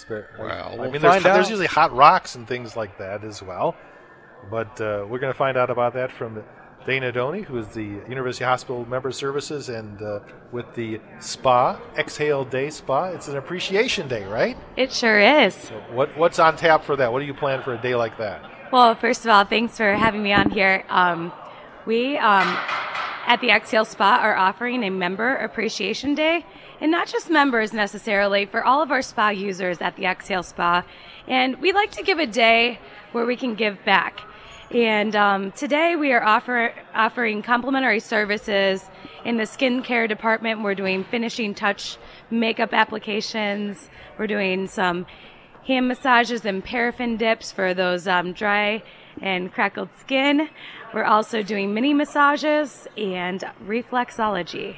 Well, I mean, find out. there's usually hot rocks and things like that as well. But we're going to find out about that from Dana Doney, who is the University Hospital Member Services, and with the spa, Exhale Day Spa. It's an appreciation day, right? It sure is. So what's on tap for that? What do you plan for a day like that? Well, first of all, thanks for having me on here. We at the Exhale Spa are offering a Member Appreciation Day, and not just members necessarily, for all of our spa users at the Exhale Spa. And we like to give a day where we can give back. And today we are offering complimentary services in the skincare department. We're doing finishing touch makeup applications. We're doing some hand massages and paraffin dips for those dry and crackled skin. We're also doing mini massages and reflexology.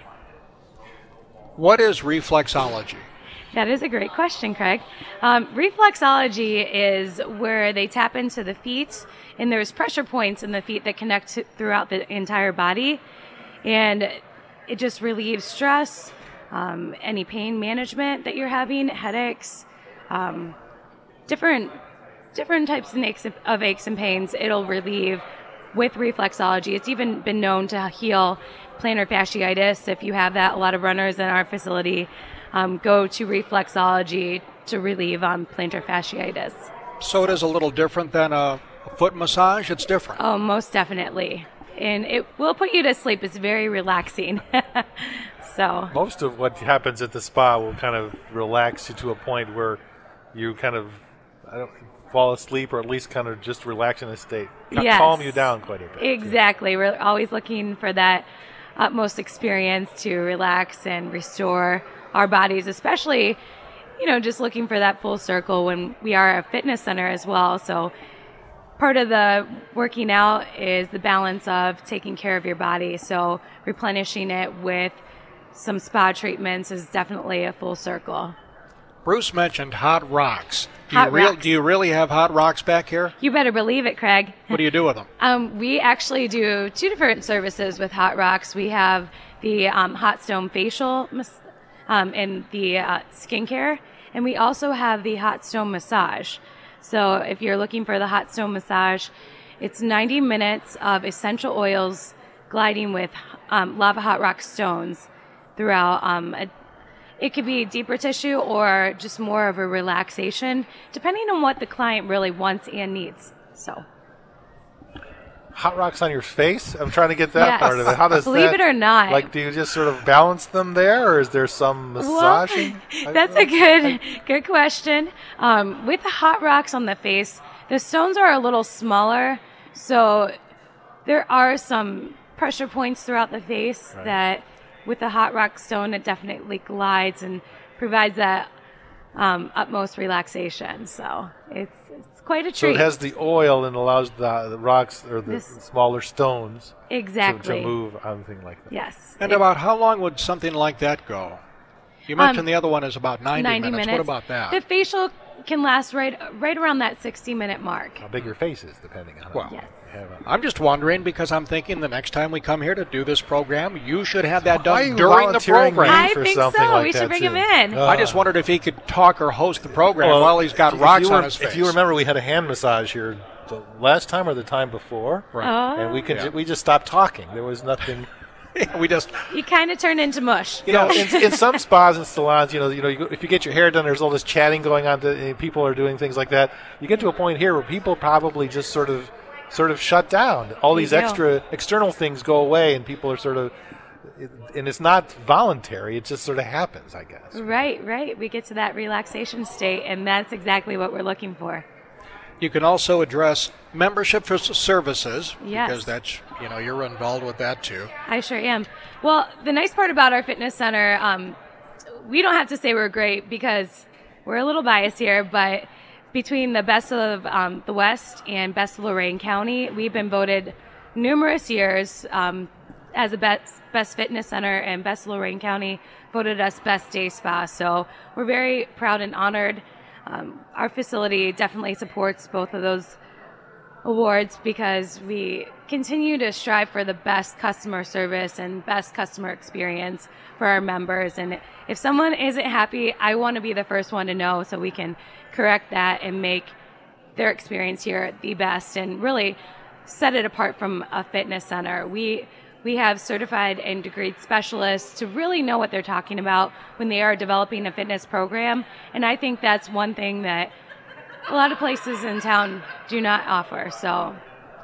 What is reflexology? That is a great question, Craig. Reflexology is where they tap into the feet, and there's pressure points in the feet that connect throughout the entire body, and it just relieves stress, any pain management that you're having, headaches, different types of aches and pains. It'll relieve with reflexology. It's even been known to heal plantar fasciitis. If you have that, a lot of runners in our facility go to reflexology to relieve plantar fasciitis. So it is a little different than a foot massage? It's different. Oh, most definitely. And it will put you to sleep. It's very relaxing. So most of what happens at the spa will kind of relax you to a point where you kind of fall asleep, or at least kind of just relax in a state. Yes. Calm you down quite a bit. Exactly. We're always looking for that utmost experience to relax and restore our bodies, especially, just looking for that full circle when we are a fitness center as well. So part of the working out is the balance of taking care of your body. So replenishing it with some spa treatments is definitely a full circle. Bruce mentioned hot rocks. Rocks. Do you really have hot rocks back here? You better believe it, Craig. What do you do with them? We actually do two different services with hot rocks. We have the hot stone facial and the skincare, and we also have the hot stone massage. So if you're looking for the hot stone massage, it's 90 minutes of essential oils gliding with lava hot rock stones throughout. It could be deeper tissue or just more of a relaxation, depending on what the client really wants and needs. So, hot rocks on your face? I'm trying to get that part of it. How does Believe it or not. Like, do you just sort of balance them there, or is there some massaging? That's a good question. With the hot rocks on the face, the stones are a little smaller, so there are some pressure points throughout the face that with the hot rock stone, it definitely glides and provides that utmost relaxation. So it's quite a treat. So it has the oil and allows the rocks or the smaller stones exactly to move on things like that. Yes. And about how long would something like that go? You mentioned the other one is about 90 minutes. What about that? The facial can last right around that 60-minute mark. How big your face is, depending on how yes. I'm just wondering because I'm thinking the next time we come here to do this program, you should have that done during the program. I think so. Like we should bring him in. I just wondered if he could talk or host the program while he's got rocks on his face. If you remember, we had a hand massage here the last time or the time before, and we just stopped talking. There was nothing. You kind of turn into mush. In some spas and salons, if you get your hair done, there's all this chatting going on. People are doing things like that. You get to a point here where people probably just sort of shut down. All these external things go away, and people are and it's not voluntary. It just sort of happens, I guess. Right. We get to that relaxation state, and that's exactly what we're looking for. You can also address membership for services yes. because that's, you're involved with that too. I sure am. Well, the nice part about our fitness center, we don't have to say we're great because we're a little biased here, but between the best of the West and best of Lorain County, we've been voted numerous years as a best fitness center, and best of Lorain County voted us best day spa. So we're very proud and honored. Our facility definitely supports both of those awards because we continue to strive for the best customer service and best customer experience for our members. And if someone isn't happy, I want to be the first one to know so we can correct that and make their experience here the best and really set it apart from a fitness center. We have certified and degreed specialists to really know what they're talking about when they are developing a fitness program. And I think that's one thing that a lot of places in town do not offer. So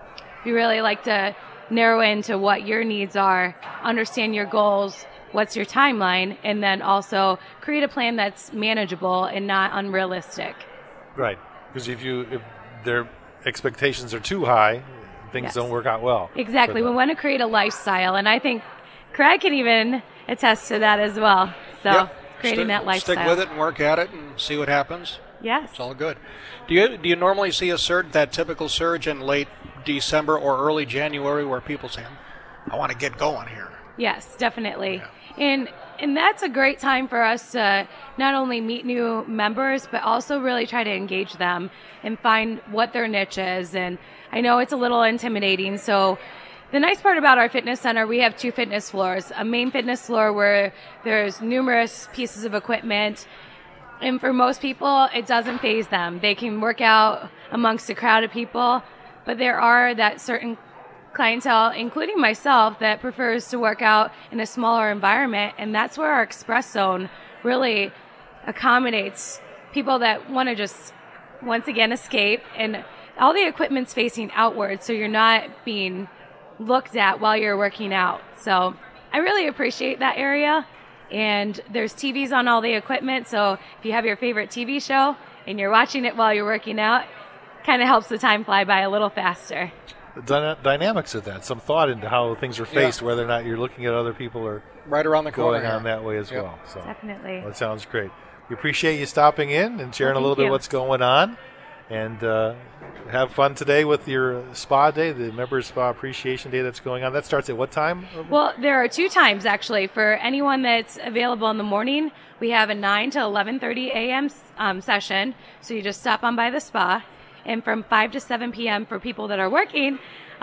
we really like to narrow into what your needs are, understand your goals, what's your timeline, and then also create a plan that's manageable and not unrealistic. Right, because if their expectations are too high, things don't work out well. Exactly. We want to create a lifestyle, and I think Craig can even attest to that as well. So creating that lifestyle. Stick with it and work at it and see what happens. Yes. It's all good. Do you normally see a surge, that typical surge in late December or early January where people say, I want to get going here? Yes, definitely. Yeah. And that's a great time for us to not only meet new members, but also really try to engage them and find what their niche is. And I know it's a little intimidating. So the nice part about our fitness center, we have 2 fitness floors, a main fitness floor where there's numerous pieces of equipment. And for most people, it doesn't faze them. They can work out amongst a crowd of people, but there are that certain clientele, including myself, that prefers to work out in a smaller environment, and that's where our express zone really accommodates people that want to just, once again, escape. And all the equipment's facing outward, so you're not being looked at while you're working out. So I really appreciate that area. And there's TVs on all the equipment, so if you have your favorite TV show and you're watching it while you're working out, kind of helps the time fly by a little faster. The dynamics of that, some thought into how things are faced, whether or not you're looking at other people or right around the corner going on that way as well. So definitely. That sounds great. We appreciate you stopping in and sharing a little bit of what's going on. And have fun today with your spa day, the Members Spa Appreciation Day that's going on. That starts at what time? Well, there are 2 times, actually. For anyone that's available in the morning, we have a 9 to 11:30 a.m. Session. So you just stop on by the spa. And from 5 to 7 p.m. for people that are working,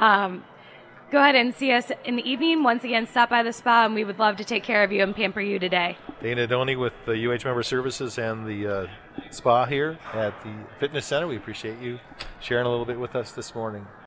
go ahead and see us in the evening. Once again, stop by the spa, and we would love to take care of you and pamper you today. Dana Doney with the UH Member Services and the spa here at the Fitness Center. We appreciate you sharing a little bit with us this morning.